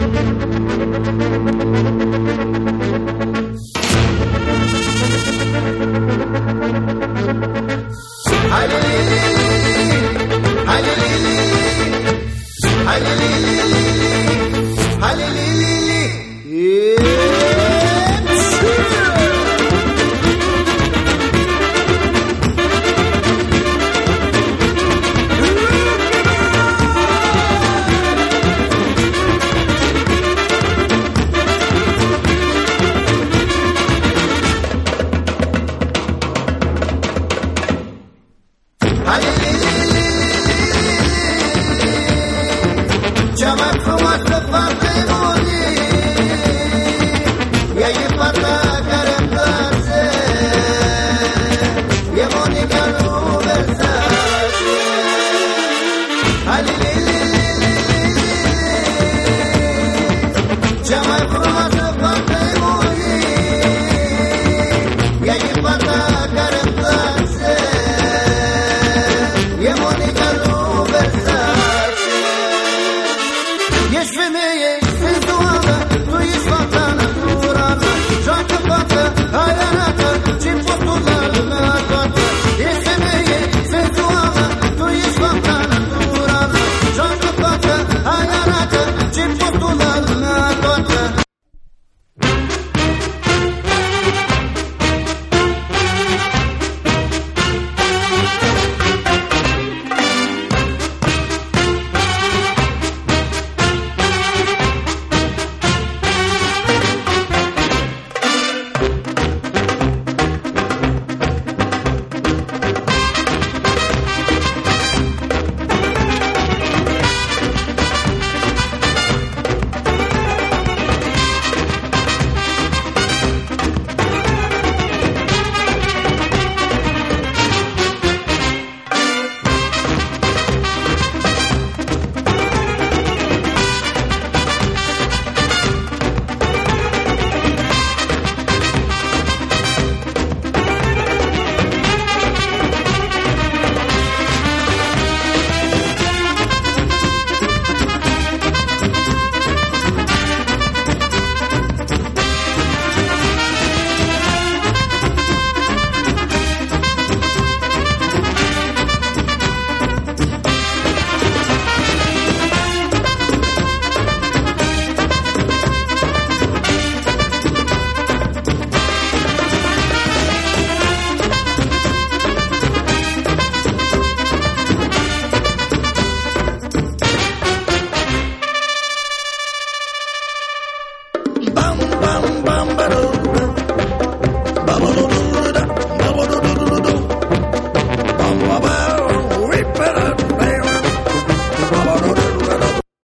Cea mai frumoasă fată e Monica, ea e fata care-mi place, e Monica lui Versace. Cea mai frumoasă fată e Monica, ea e fata care-mi place, e Monica lui Versace. Ești femeie senzuală, tu ești fata naturală, joacă fată, hai arată ce-mi poți tu la lumea toată. Ești femeie senzuală, tu ești fata naturală, joacă fată, hai arată ce-mi poți tu la lumea toată. Bam bam bam bam.